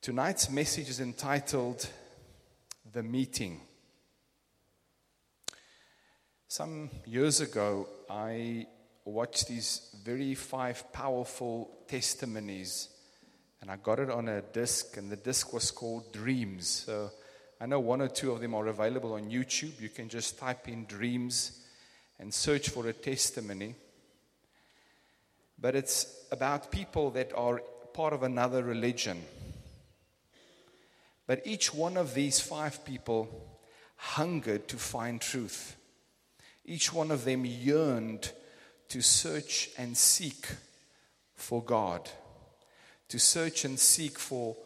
Tonight's message is entitled, The Meeting. Some years ago, I watched these very 5 powerful testimonies, and I got it on a disc, and the disc was called Dreams. So I know 1 or 2 of them are available on YouTube. You can just type in Dreams and search for a testimony. But it's about people that are part of another religion. But each one of these 5 people hungered to find truth. Each one of them yearned to search and seek for God. To search and seek for,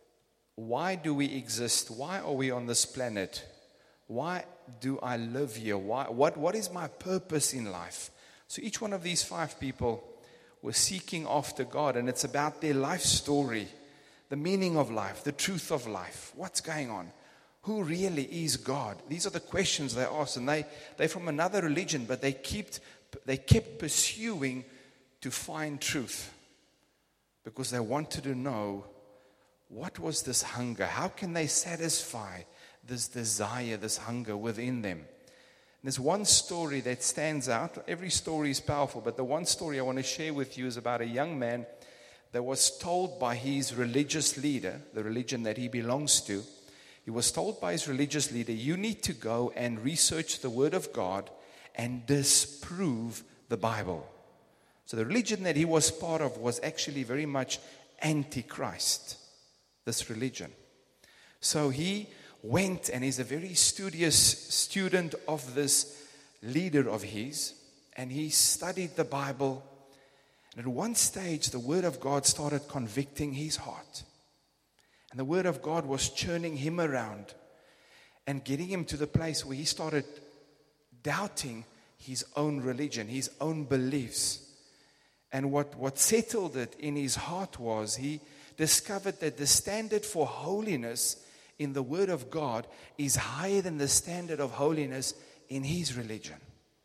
why do we exist? Why are we on this planet? Why do I live here? What is my purpose in life? So each one of these 5 people were seeking after God, and it's about their life story. The meaning of life, the truth of life, what's going on, who really is God? These are the questions they asked, and they're from another religion, but they kept pursuing to find truth because they wanted to know, what was this hunger? How can they satisfy this desire, this hunger within them? There's one story that stands out. Every story is powerful, but the one story I want to share with you is about a young man that was told by his religious leader, the religion that he belongs to. He was told by his religious leader, you need to go and research the Word of God and disprove the Bible. So the religion that he was part of was actually very much anti-Christ, this religion. So he went, and he's a very studious student of this leader of his, and he studied the Bible. And at one stage, the Word of God started convicting his heart. And the Word of God was churning him around and getting him to the place where he started doubting his own religion, his own beliefs. And what settled it in his heart was he discovered that the standard for holiness in the Word of God is higher than the standard of holiness in his religion.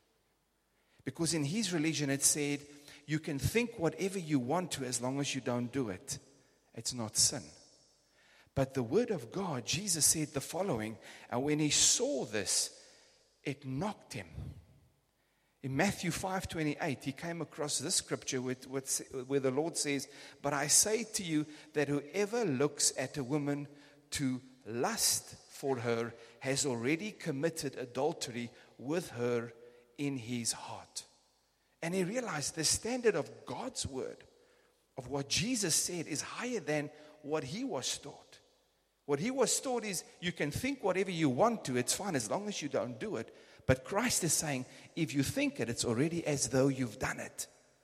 Because in his religion it said, you can think whatever you want to as long as you don't do it. It's not sin. But the Word of God, Jesus said the following, and when he saw this, it knocked him. In Matthew 5:28, he came across this scripture where the Lord says, but I say to you that whoever looks at a woman to lust for her has already committed adultery with her in his heart. And he realized the standard of God's word, of what Jesus said, is higher than what he was taught. What he was taught is, you can think whatever you want to, it's fine as long as you don't do it. But Christ is saying, if you think it, it's already as though you've done it.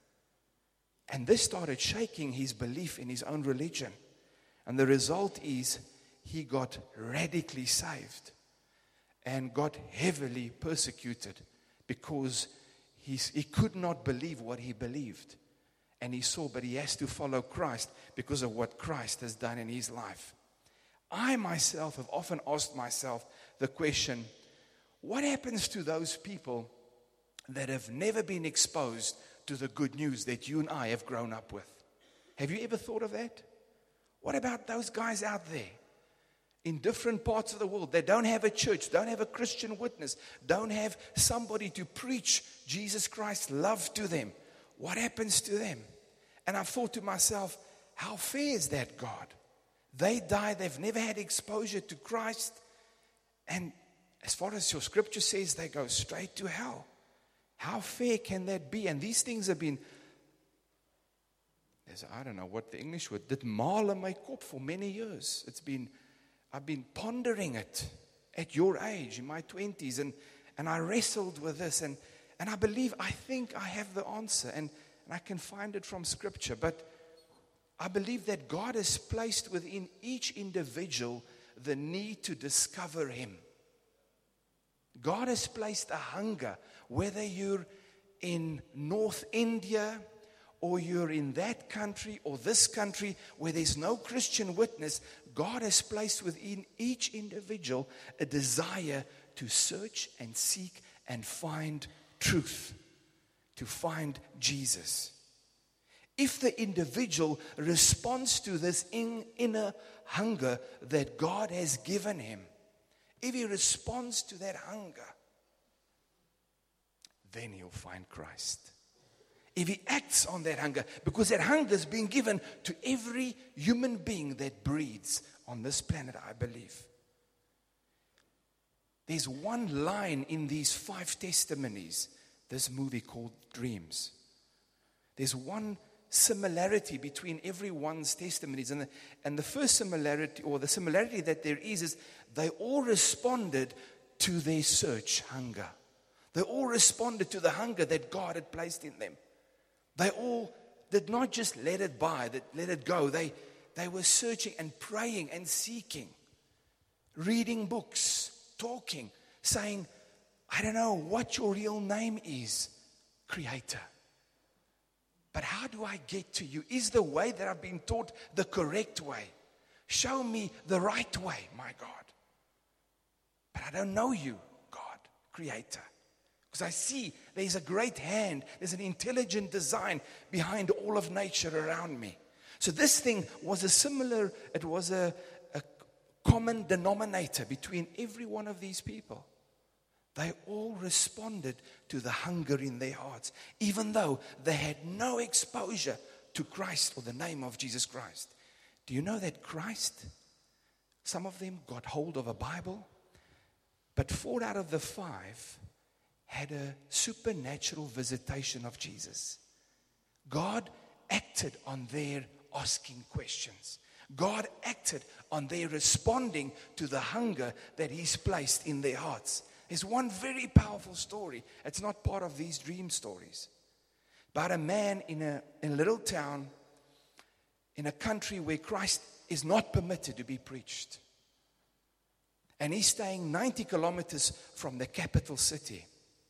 And this started shaking his belief in his own religion. And the result is, he got radically saved and got heavily persecuted because he could not believe what he believed. And he saw, but he has to follow Christ because of what Christ has done in his life. I myself have often asked myself the question, what happens to those people that have never been exposed to the good news that you and I have grown up with? Have you ever thought of that? What about those guys out there in different parts of the world that don't have a church, don't have a Christian witness, don't have somebody to preach Jesus Christ's love to them? What happens to them? And I've thought to myself, how fair is that, God? They die, they've never had exposure to Christ, and as far as your scripture says, they go straight to hell. How fair can that be? And these things have been, I don't know what the English word, dit male my kop for many years. I've been pondering it at your age, in my 20s, and I wrestled with this, and I think I have the answer, and I can find it from scripture, but I believe that God has placed within each individual the need to discover Him. God has placed a hunger, whether you're in North India or you're in that country or this country where there's no Christian witness. God has placed within each individual a desire to search and seek and find truth, to find Jesus. If the individual responds to this inner hunger that God has given him, if he responds to that hunger, then he'll find Christ. If he acts on that hunger, because that hunger is being given to every human being that breathes on this planet, I believe. There's one line in these 5 testimonies, this movie called Dreams. There's one similarity between everyone's testimonies. And the first similarity, or the similarity that there is they all responded to their search hunger. They all responded to the hunger that God had placed in them. They all did not just let it go. They were searching and praying and seeking, reading books, talking, saying, I don't know what your real name is, Creator. But how do I get to you? Is the way that I've been taught the correct way? Show me the right way, my God. But I don't know you, God, Creator. Because I see there's a great hand, there's an intelligent design behind all of nature around me. So this thing was it was a common denominator between every one of these people. They all responded to the hunger in their hearts, even though they had no exposure to Christ or the name of Jesus Christ. Do you know that Christ, some of them got hold of a Bible, but 4 out of the 5 had a supernatural visitation of Jesus. God acted on their asking questions. God acted on their responding to the hunger that He's placed in their hearts. There's one very powerful story. It's not part of these dream stories. About a man in a little town in a country where Christ is not permitted to be preached. And he's staying 90 kilometers from the capital city.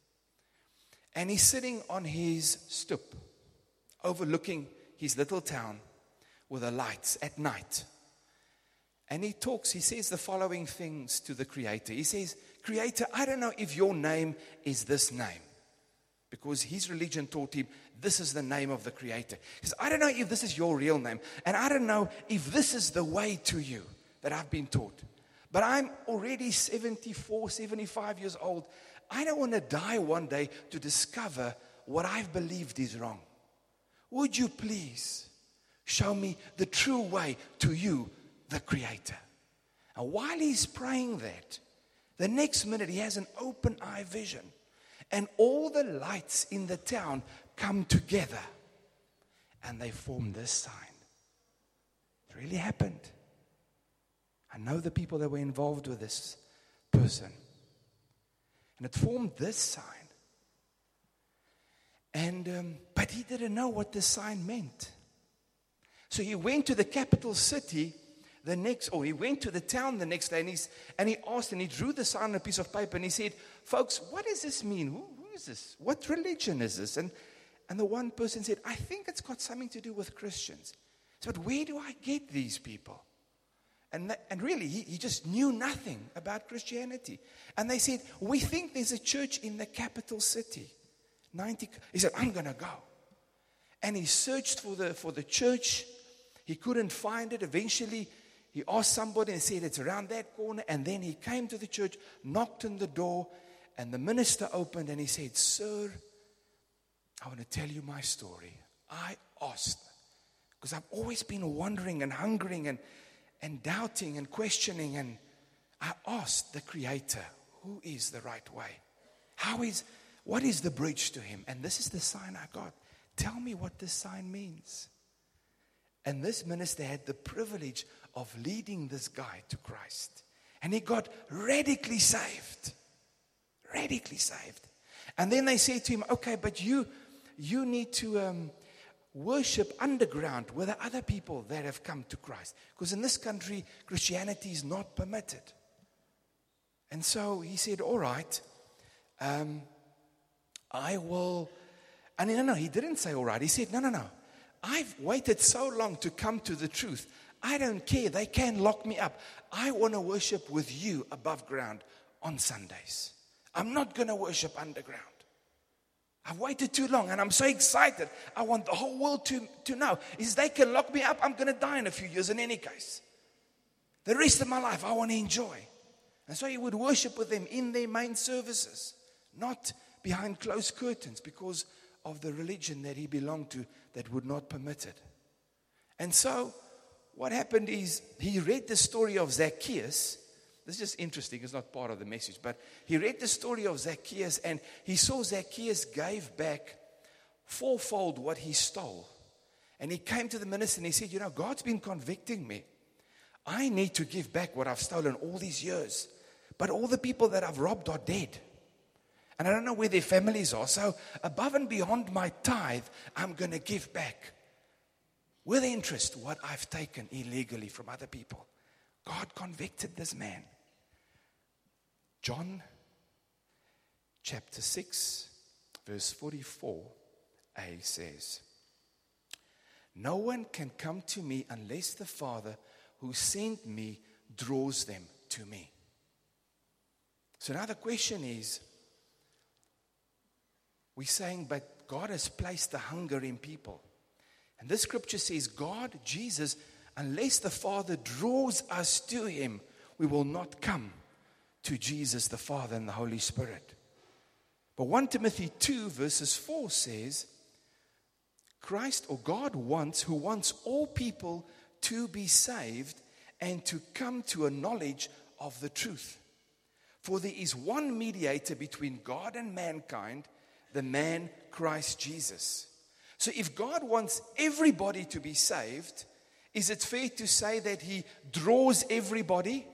And he's sitting on his stoop, overlooking his little town with the lights at night. And he says the following things to the Creator. He says, Creator, I don't know if your name is this name. Because his religion taught him, this is the name of the Creator. He says, I don't know if this is your real name. And I don't know if this is the way to you that I've been taught. But I'm already 74, 75 years old. I don't want to die one day to discover what I've believed is wrong. Would you please show me the true way to you, the Creator? And while he's praying that, the next minute he has an open eye vision. And all the lights in the town come together. And they form this sign. It really happened. I know the people that were involved with this person. And it formed this sign. And but he didn't know what this sign meant. So he went to the capital city he went to the town the next day, and he asked, and he drew the sign on a piece of paper, and he said, folks, what does this mean? Who is this? What religion is this? And the one person said, I think it's got something to do with Christians. So, but where do I get these people? And really, he just knew nothing about Christianity. And they said, we think there's a church in the capital city. He said, I'm going to go. And he searched for the church. He couldn't find it. Eventually, he asked somebody and said, it's around that corner. And then he came to the church, knocked on the door, and the minister opened and he said, Sir, I want to tell you my story. I asked, because I've always been wondering and hungering and doubting and questioning. And I asked the Creator, who is the right way? What is the bridge to Him? And this is the sign I got. Tell me what this sign means. And this minister had the privilege of leading this guy to Christ. And he got radically saved. Radically saved. And then they said to him, okay, but you need to worship underground with the other people that have come to Christ. Because in this country, Christianity is not permitted. And so he said, all right, I will. And no, he didn't say all right. He said, no. I've waited so long to come to the truth. I don't care. They can lock me up. I want to worship with you above ground on Sundays. I'm not going to worship underground. I've waited too long and I'm so excited. I want the whole world to know. Is they can lock me up, I'm going to die in a few years in any case. The rest of my life, I want to enjoy. And so he would worship with them in their main services, not behind closed curtains because of the religion that he belonged to that would not permit it. And so what happened is he read the story of Zacchaeus. This is just interesting. It's not part of the message. But he read the story of Zacchaeus and he saw Zacchaeus gave back fourfold what he stole. And he came to the minister and he said, God's been convicting me. I need to give back what I've stolen all these years. But all the people that I've robbed are dead. And I don't know where their families are. So above and beyond my tithe, I'm going to give back with interest what I've taken illegally from other people. God convicted this man. John chapter 6, verse 44a says, "No one can come to me unless the Father who sent me draws them to me." So now the question is, we're saying, but God has placed the hunger in people. And this scripture says, God, Jesus, unless the Father draws us to him, we will not come to Jesus, the Father, and the Holy Spirit. But 1 Timothy 2 verses 4 says, Christ or God who wants all people to be saved and to come to a knowledge of the truth. For there is one mediator between God and mankind, the man Christ Jesus. So if God wants everybody to be saved, is it fair to say that he draws everybody?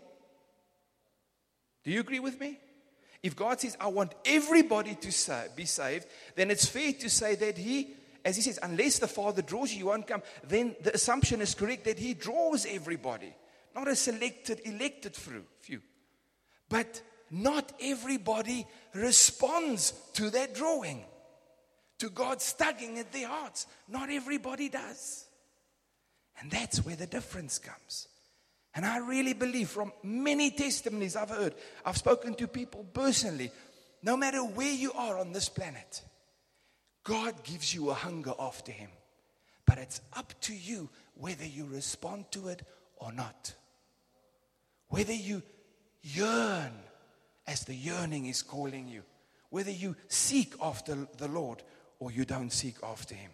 Do you agree with me? If God says, I want everybody to be saved, then it's fair to say that he, as he says, unless the Father draws you, you won't come. Then the assumption is correct that he draws everybody. Not a selected, elected few. But not everybody responds to that drawing, to God's tugging at their hearts. Not everybody does. And that's where the difference comes. And I really believe from many testimonies I've heard, I've spoken to people personally, no matter where you are on this planet, God gives you a hunger after him. But it's up to you whether you respond to it or not. Whether you yearn as the yearning is calling you. Whether you seek after the Lord or you don't seek after him.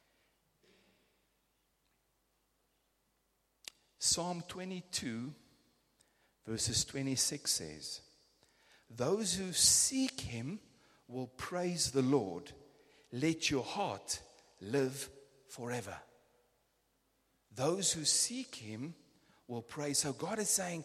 Psalm 22 verses 26 says, those who seek him will praise the Lord. Let your heart live forever. Those who seek him will praise. So God is saying,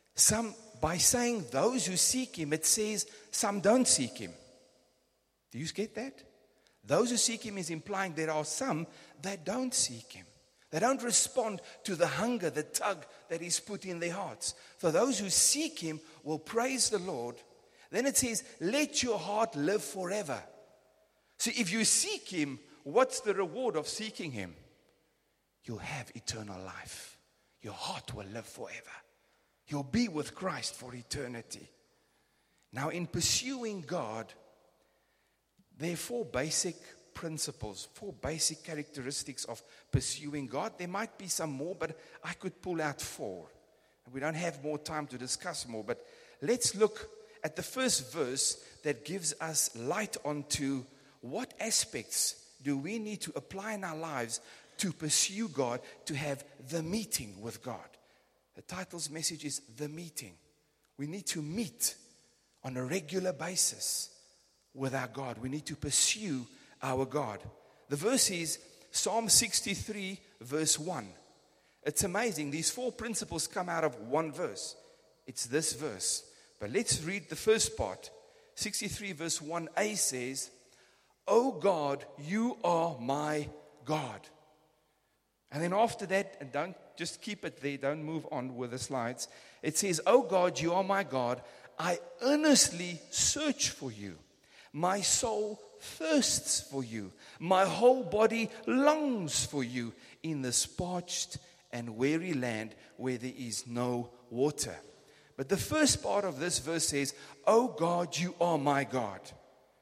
by saying those who seek him, it says some don't seek him. Do you get that? Those who seek him is implying there are some that don't seek him. They don't respond to the hunger, the tug that he's put in their hearts. For those who seek him will praise the Lord. Then it says, let your heart live forever. So if you seek him, what's the reward of seeking him? You'll have eternal life. Your heart will live forever. You'll be with Christ for eternity. Now, in pursuing God, there are four basic principles, four basic characteristics of pursuing God. There might be some more, but I could pull out four. And we don't have more time to discuss more, but let's look at the first verse that gives us light onto what aspects do we need to apply in our lives to pursue God, to have the meeting with God. The title's message is The Meeting. We need to meet on a regular basis with our God. We need to pursue our God. The verse is Psalm 63 verse 1. It's amazing. These four principles come out of one verse. It's this verse. But let's read the first part. 63 verse 1a says, O God, you are my God. And then after that, and don't just keep it there, don't move on with the slides. It says, O God, you are my God. I earnestly search for you. My soul thirsts for you. My whole body longs for you in this parched and weary land where there is no water. But the first part of this verse says, O God, you are my God.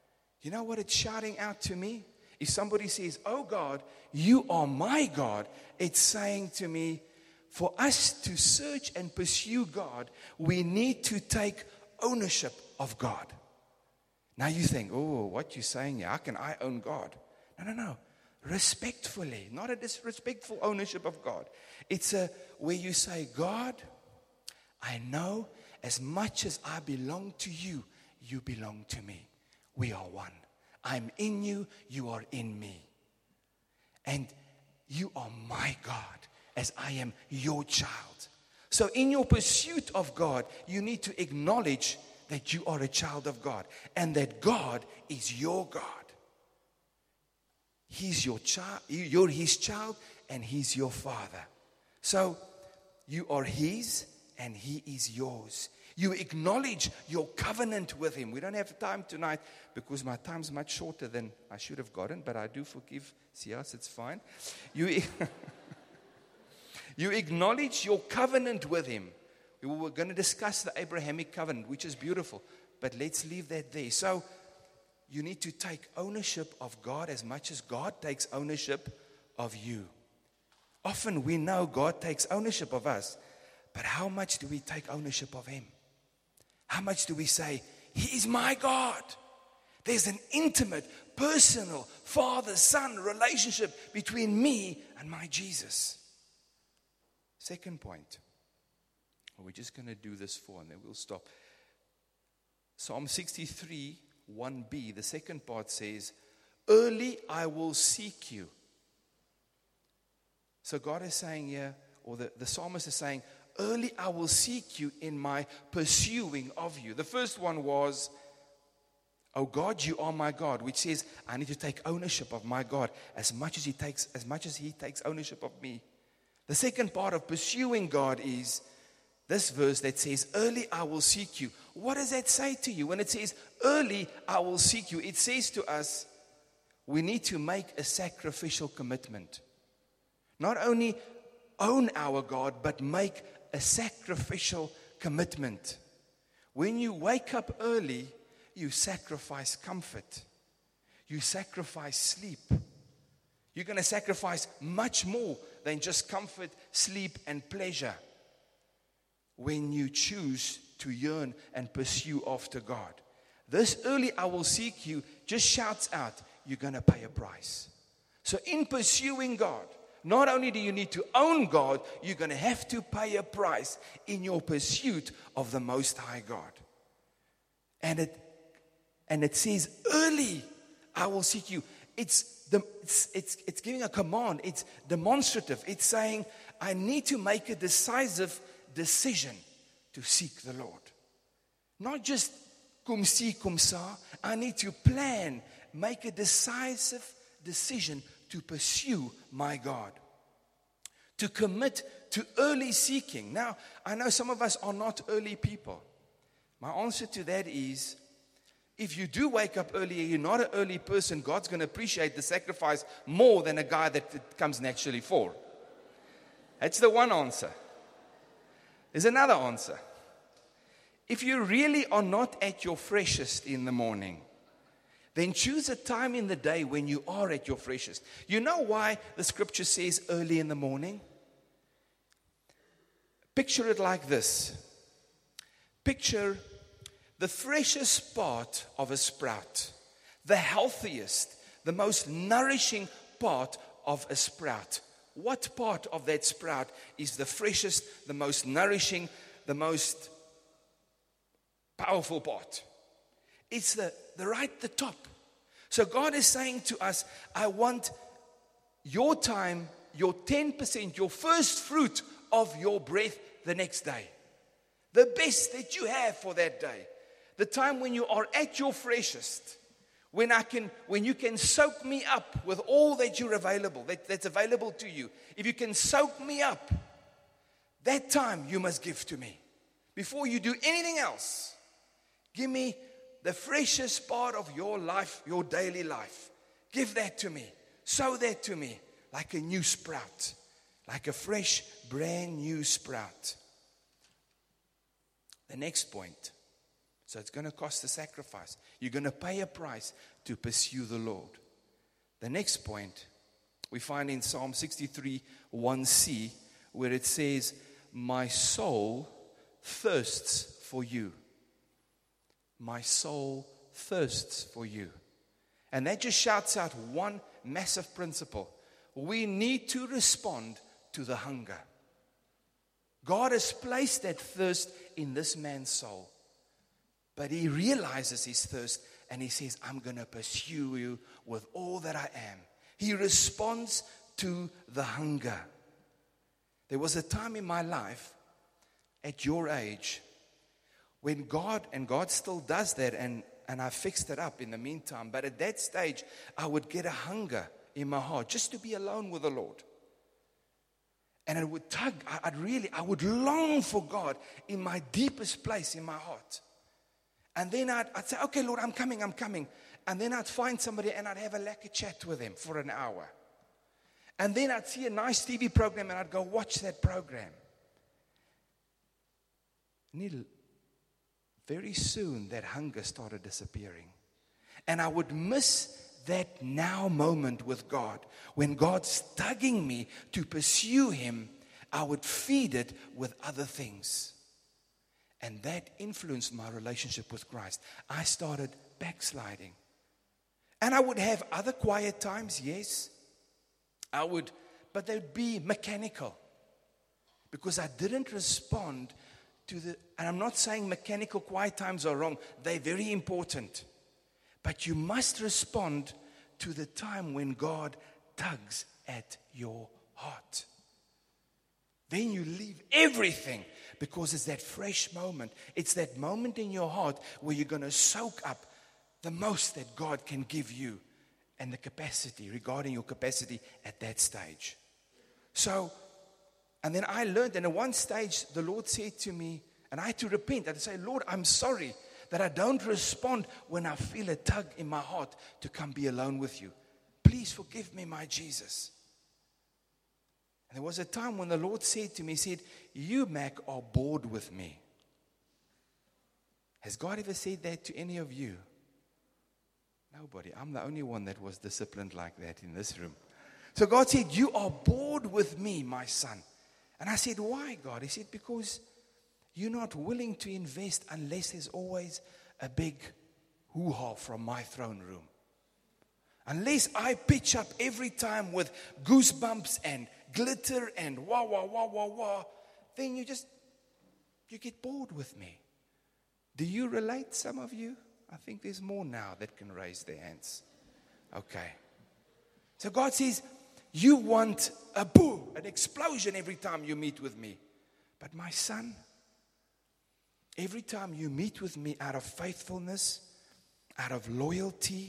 You know what it's shouting out to me? If somebody says, oh God, you are my God, it's saying to me, for us to search and pursue God, we need to take ownership of God. Now you think, oh, what you're saying here, how can I own God? No. Respectfully, not a disrespectful ownership of God. It's where you say, God, I know as much as I belong to you, you belong to me. We are one. I'm in you, you are in me. And you are my God as I am your child. So in your pursuit of God, you need to acknowledge that you are a child of God and that God is your God. He's your child, you're his child, and he's your father. So you are his and he is yours. You acknowledge your covenant with him. We don't have time tonight because my time's much shorter than I should have gotten, but I do forgive Sias, it's fine. You acknowledge your covenant with him. We were going to discuss the Abrahamic covenant, which is beautiful, but let's leave that there. So you need to take ownership of God as much as God takes ownership of you. Often we know God takes ownership of us, but how much do we take ownership of him? How much do we say, he is my God? There's an intimate, personal, father-son relationship between me and my Jesus. Second point. We're just going to do this for and then we'll stop. Psalm 63, 1b, the second part says, early I will seek you. So God is saying here, or the psalmist is saying, early I will seek you in my pursuing of you. The first one was, oh God, you are my God, which says I need to take ownership of my God as much as he takes ownership of me. The second part of pursuing God is this verse that says, early I will seek you. What does that say to you? When it says, early I will seek you, it says to us, we need to make a sacrificial commitment. Not only own our God, but make a sacrificial commitment. When you wake up early, you sacrifice comfort. You sacrifice sleep. You're going to sacrifice much more than just comfort, sleep, and pleasure when you choose to yearn and pursue after God. This early I will seek you just shouts out, you're going to pay a price. So in pursuing God, not only do you need to own God, you're going to have to pay a price in your pursuit of the Most High God. And it says, early I will seek you. It's giving a command. It's demonstrative. It's saying, I need to make a decisive decision to seek the Lord. Not just cum si, cum sa. I need to plan, make a decisive decision to pursue my God. To commit to early seeking. Now, I know some of us are not early people. My answer to that is, if you do wake up early and you're not an early person, God's going to appreciate the sacrifice more than a guy that it comes naturally for. That's the one answer. There's another answer. If you really are not at your freshest in the morning, then choose a time in the day when you are at your freshest. You know why the scripture says early in the morning? Picture it like this. Picture the freshest part of a sprout, the healthiest, the most nourishing part of a sprout. What part of that sprout is the freshest, the most nourishing, the most powerful part? It's the top. So God is saying to us, I want your time, your 10%, your first fruit of your breath the next day. The best that you have for that day. The time when you are at your freshest. When you can soak me up with all that you're available, that's available to you. If you can soak me up, that time you must give to me. Before you do anything else, give me the freshest part of your life, your daily life. Give that to me. Sow that to me like a new sprout. Like a fresh, brand new sprout. The next point. So it's going to cost a sacrifice. You're going to pay a price to pursue the Lord. The next point we find in Psalm 63, 1c, where it says, my soul thirsts for you. My soul thirsts for you. And that just shouts out one massive principle. We need to respond to the hunger. God has placed that thirst in this man's soul. But he realizes his thirst and he says, I'm going to pursue you with all that I am. He responds to the hunger. There was a time in my life at your age when God, and God still does that, and I fixed it up in the meantime. But at that stage, I would get a hunger in my heart just to be alone with the Lord. And it would tug, I would long for God in my deepest place in my heart. And then I'd say, okay, Lord, I'm coming. And then I'd find somebody and I'd have a lacquer chat with them for an hour. And then I'd see a nice TV program and I'd go watch that program. Very soon that hunger started disappearing. And I would miss that now moment with God. When God's tugging me to pursue Him, I would feed it with other things. And that influenced my relationship with Christ. I started backsliding. And I would have other quiet times, yes. I would, but they'd be mechanical. Because I didn't respond to the, and I'm not saying mechanical quiet times are wrong. They're very important. But you must respond to the time when God tugs at your heart. Then you leave everything because it's that fresh moment. It's that moment in your heart where you're going to soak up the most that God can give you and the capacity, regarding your capacity at that stage. So, and then I learned, and at one stage the Lord said to me, and I had to repent. I had to say, Lord, I'm sorry that I don't respond when I feel a tug in my heart to come be alone with you. Please forgive me, my Jesus. And there was a time when the Lord said to me, He said, you, Mac, are bored with me. Has God ever said that to any of you? Nobody. I'm the only one that was disciplined like that in this room. So God said, you are bored with me, my son. And I said, why, God? He said, because you're not willing to invest unless there's always a big hoo-ha from my throne room. Unless I pitch up every time with goosebumps and glitter and wah, wah, wah, wah, wah, then you get bored with me. Do you relate, some of you? I think there's more now that can raise their hands. Okay. So God says, you want a boom, an explosion every time you meet with me. But my son, every time you meet with me out of faithfulness, out of loyalty,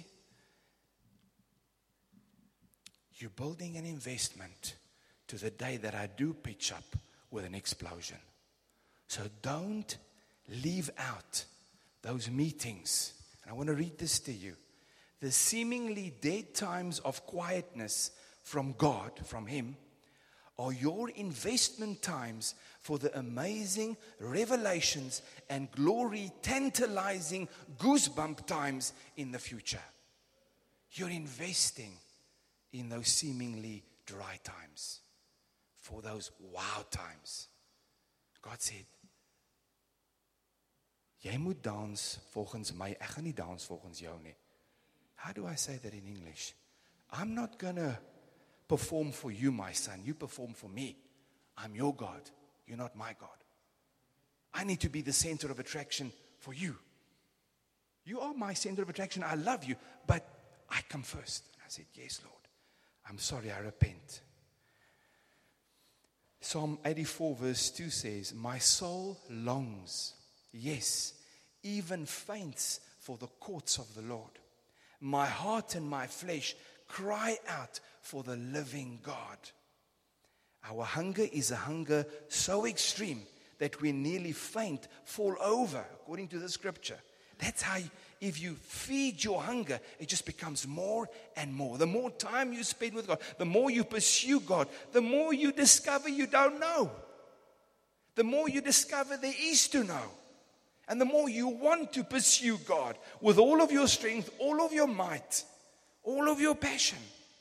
you're building an investment to the day that I do pitch up with an explosion. So don't leave out those meetings. And I want to read this to you. The seemingly dead times of quietness from God, from Him, are your investment times for the amazing revelations and glory, tantalizing goosebump times in the future. You're investing in those seemingly dry times for those wow times. God said, jy moet dans volgens my, ek gaan nie dans volgens jou nie. How do I say that in English? I'm not going to perform for you, my son. You perform for me. I'm your God. You're not my God. I need to be the center of attraction for you. You are my center of attraction. I love you, but I come first. And I said, yes, Lord. I'm sorry, I repent. Psalm 84 verse 2 says, my soul longs, yes, even faints for the courts of the Lord. My heart and my flesh cry out for the living God. Our hunger is a hunger so extreme that we nearly faint, fall over, according to the scripture. That's how, if you feed your hunger, it just becomes more and more. The more time you spend with God, the more you pursue God, the more you discover you don't know. The more you discover there is to know. And the more you want to pursue God with all of your strength, all of your might, all of your passion.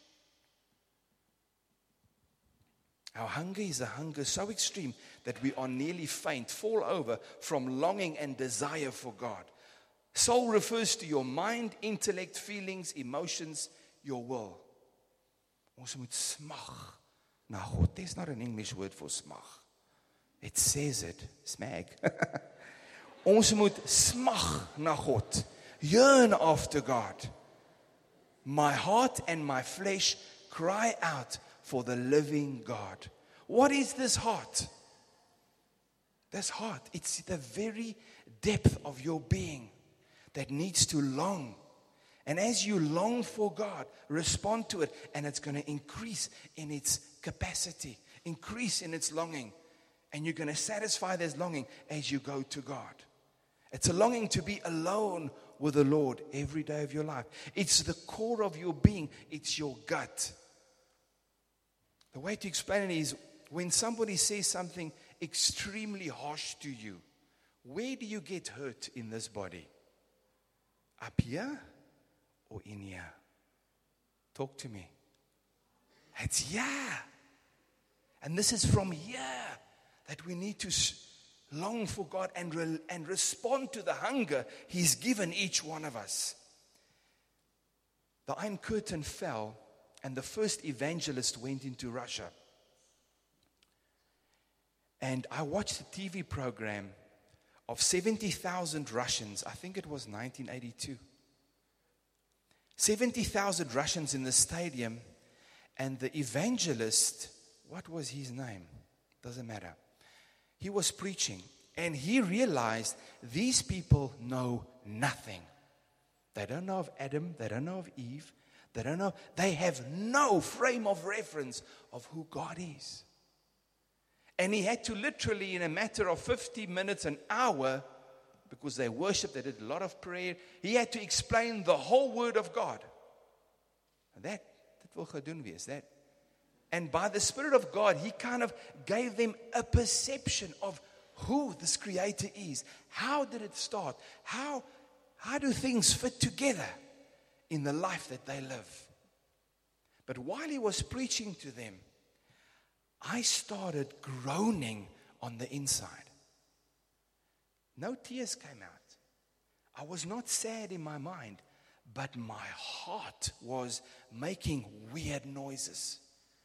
Our hunger is a hunger so extreme that we are nearly faint, fall over from longing and desire for God. Soul refers to your mind, intellect, feelings, emotions, your will. Ons moet smag na God. There's not an English word for smag. It says it, smag. Ons moet smag na God. Yearn after God. My heart and my flesh cry out for the living God. What is this heart? This heart, it's the very depth of your being that needs to long. And as you long for God, respond to it, and it's going to increase in its capacity, increase in its longing. And you're going to satisfy this longing as you go to God. It's a longing to be alone with the Lord every day of your life. It's the core of your being. It's your gut. The way to explain it is when somebody says something extremely harsh to you, where do you get hurt in this body? Up here or in here? Talk to me. It's here. And this is from here that we need to long for God and respond to the hunger He's given each one of us. The Iron Curtain fell, and the first evangelist went into Russia. And I watched a TV program of 70,000 Russians. I think it was 1982. 70,000 Russians in the stadium, and the evangelist, what was his name? Doesn't matter. He was preaching, and he realized these people know nothing. They don't know of Adam, they don't know of Eve, they have no frame of reference of who God is. And he had to literally, in a matter of 50 minutes, an hour, because they worshiped, they did a lot of prayer, he had to explain the whole Word of God. That wil gedoen wees, that. And by the Spirit of God, He kind of gave them a perception of who this Creator is. How did it start? How do things fit together in the life that they live? But while he was preaching to them, I started groaning on the inside. No tears came out. I was not sad in my mind, but my heart was making weird noises.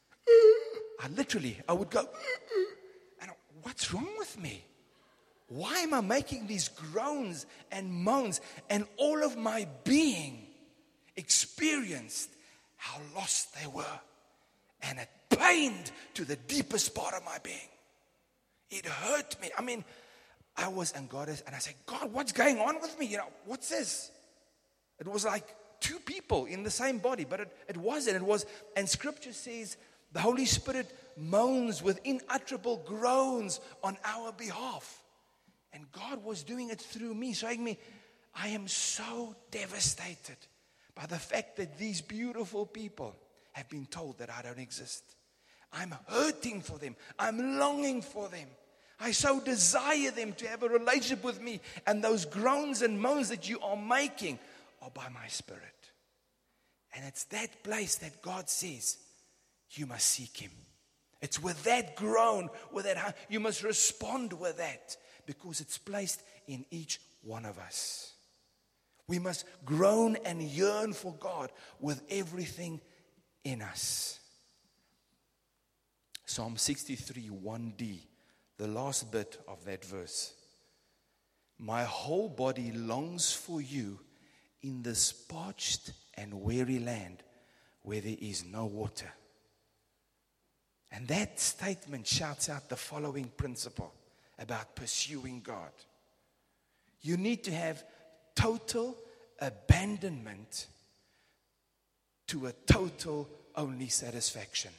I would go, and what's wrong with me? Why am I making these groans and moans? And all of my being experienced how lost they were. And it pained to the deepest part of my being. It hurt me. I mean, and I said, God, what's going on with me? What's this? It was like two people in the same body, but it wasn't. And Scripture says the Holy Spirit moans with unutterable groans on our behalf. And God was doing it through me, showing me, I am so devastated by the fact that these beautiful people have been told that I don't exist. I'm hurting for them. I'm longing for them. I so desire them to have a relationship with me. And those groans and moans that you are making are by my Spirit. And it's that place that God says, you must seek Him. It's with that groan, with that, you must respond with that, because it's placed in each one of us. We must groan and yearn for God with everything in us. Psalm 63, 1d, the last bit of that verse. My whole body longs for you in this parched and weary land where there is no water. And that statement shouts out the following principle about pursuing God. You need to have total abandonment to a total only satisfaction.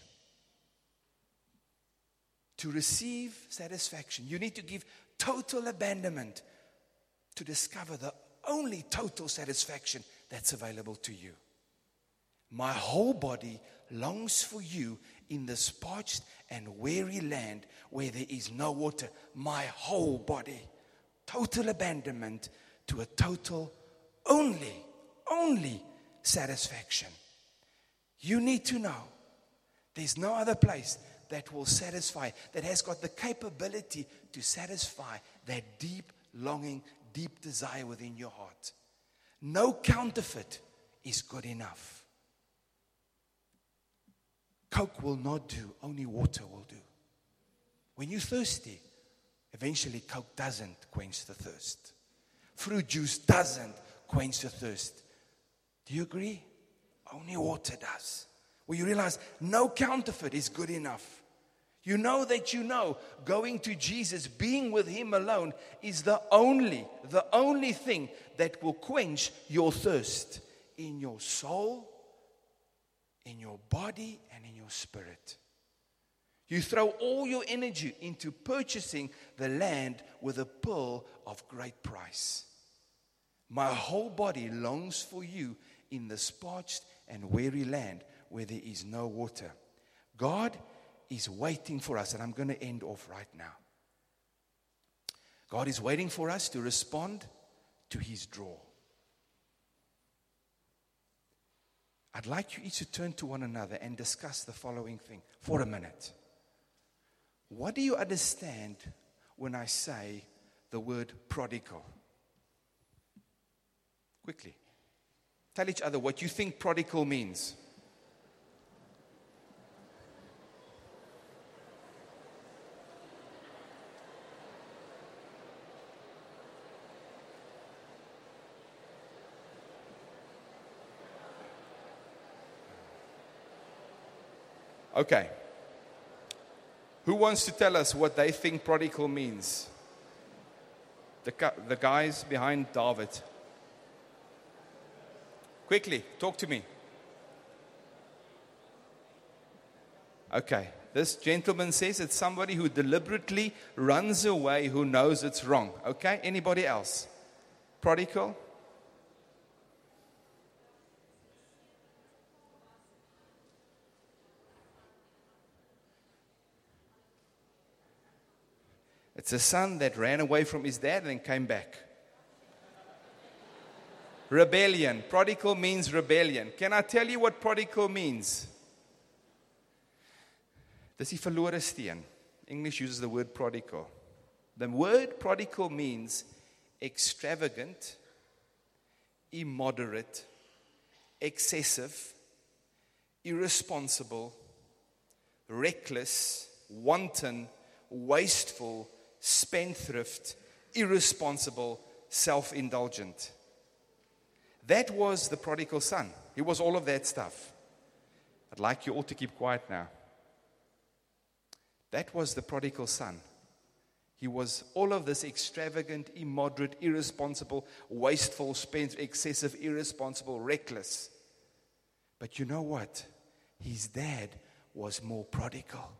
To receive satisfaction, you need to give total abandonment to discover the only total satisfaction that's available to you. My whole body longs for you in this parched and weary land where there is no water. My whole body, total abandonment to a total only satisfaction. You need to know there's no other place that will satisfy, that has got the capability to satisfy that deep longing, deep desire within your heart. No counterfeit is good enough. Coke will not do, only water will do. When you're thirsty, eventually Coke doesn't quench the thirst. Fruit juice doesn't quench the thirst. Do you agree? Only water does. Well, you realize no counterfeit is good enough. You know that going to Jesus, being with Him alone is the only thing that will quench your thirst in your soul, in your body, and in your spirit. You throw all your energy into purchasing the land with a pearl of great price. My whole body longs for you in this parched and weary land where there is no water. God is waiting for us, and I'm going to end off right now. God is waiting for us to respond to His draw. I'd like you each to turn to one another and discuss the following thing for a minute. What do you understand when I say the word prodigal? Quickly. Tell each other what you think prodigal means. Okay. Who wants to tell us what they think prodigal means? The guys behind David. Quickly, talk to me. Okay. This gentleman says it's somebody who deliberately runs away, who knows it's wrong. Okay. Anybody else? Prodigal? It's a son that ran away from his dad and then came back. Rebellion. Prodigal means rebellion. Can I tell you what prodigal means? Dis die verlore steen. English uses the word prodigal. The word prodigal means extravagant, immoderate, excessive, irresponsible, reckless, wanton, wasteful, spendthrift, irresponsible, self-indulgent. That was the prodigal son. He was all of that stuff. I'd like you all to keep quiet now. That was the prodigal son. He was all of this extravagant, immoderate, irresponsible, wasteful, excessive, irresponsible, reckless. But you know what? His dad was more prodigal.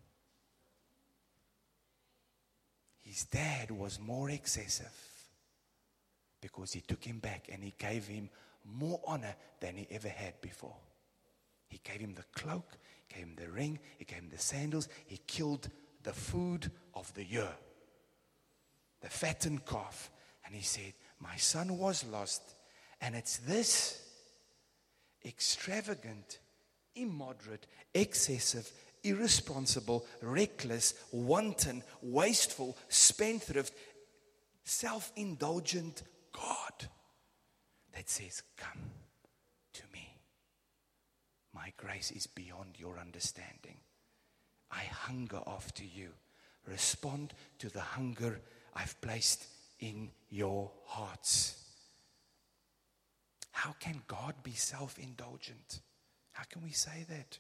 His dad was more excessive because he took him back and he gave him more honor than he ever had before. He gave him the cloak, he gave him the ring, he gave him the sandals. He killed the food of the year, the fattened calf. And he said, my son was lost. And it's this extravagant, immoderate, excessive, irresponsible, reckless, wanton, wasteful, spendthrift, self-indulgent God that says, come to me. My grace is beyond your understanding. I hunger after you. Respond to the hunger I've placed in your hearts. How can God be self-indulgent? How can we say that?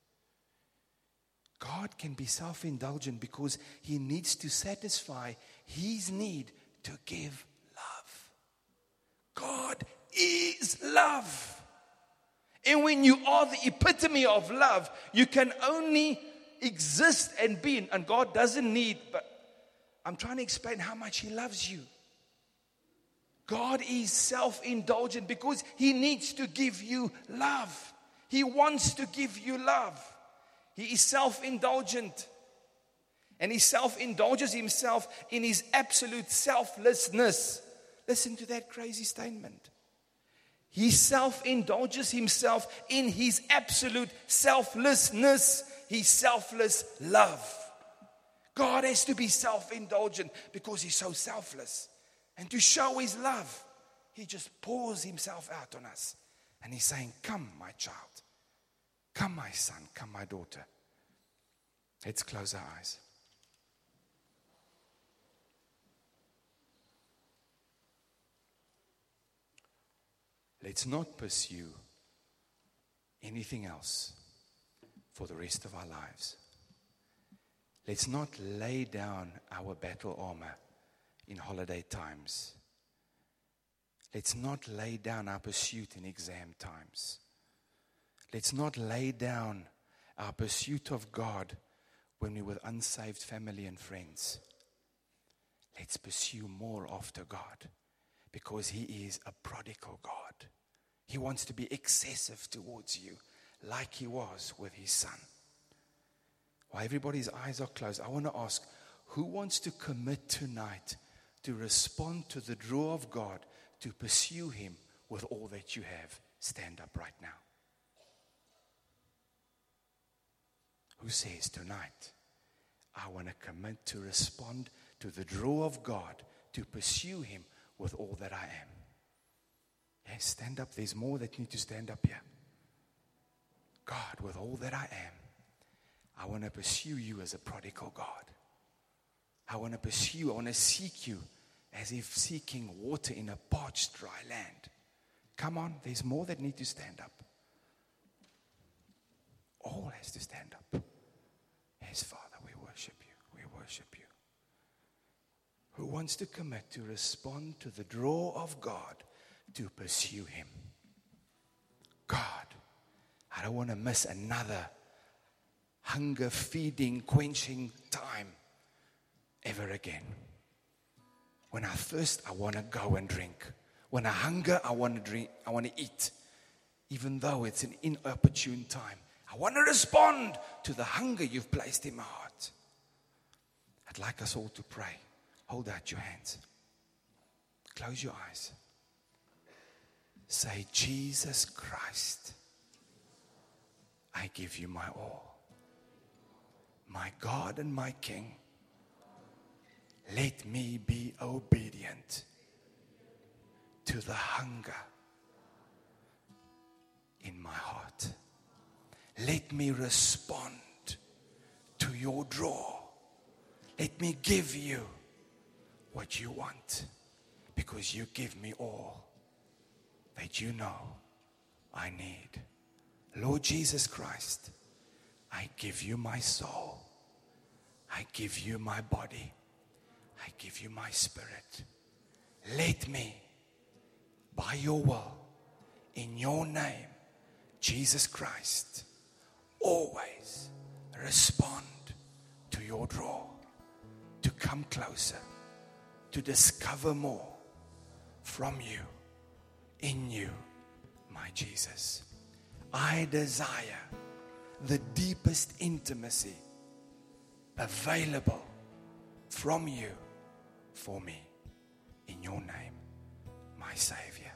God can be self-indulgent because He needs to satisfy His need to give love. God is love. And when you are the epitome of love, you can only exist and be. And God doesn't need, but I'm trying to explain how much He loves you. God is self-indulgent because He needs to give you love. He wants to give you love. He is self-indulgent. And he self-indulges himself in his absolute selflessness. Listen to that crazy statement. He self-indulges himself in his absolute selflessness, his selfless love. God has to be self-indulgent because he's so selfless. And to show his love, he just pours himself out on us. And he's saying, come, my child. Come, my son. Come, my daughter. Let's close our eyes. Let's not pursue anything else for the rest of our lives. Let's not lay down our battle armor in holiday times. Let's not lay down our pursuit in exam times. Let's not lay down our pursuit of God when we're with unsaved family and friends. Let's pursue more after God because he is a prodigal God. He wants to be excessive towards you like he was with his son. While everybody's eyes are closed, I want to ask, who wants to commit tonight to respond to the draw of God, to pursue him with all that you have? Stand up right now. Who says tonight, I want to commit to respond to the draw of God, to pursue him with all that I am? Yes, stand up. There's more that need to stand up here. God, with all that I am, I want to pursue you as a prodigal God. I want to pursue, I want to seek you as if seeking water in a parched, dry land. Come on, there's more that need to stand up. All has to stand up. Yes, Father, we worship you. We worship you. Who wants to commit to respond to the draw of God, to pursue him? God, I don't want to miss another hunger, feeding, quenching time ever again. When I thirst, I want to go and drink. When I hunger, I want to drink, I want to eat. Even though it's an inopportune time, I want to respond to the hunger you've placed in my heart. I'd like us all to pray. Hold out your hands. Close your eyes. Say, Jesus Christ, I give you my all. My God and my King, let me be obedient to the hunger in my heart. Let me respond to your draw. Let me give you what you want, because you give me all that you know I need. Lord Jesus Christ, I give you my soul. I give you my body. I give you my spirit. Let me, by your will, in your name, Jesus Christ, always respond to your draw, to come closer, to discover more from you, in you, my Jesus. I desire the deepest intimacy available from you for me. In your name, my Savior.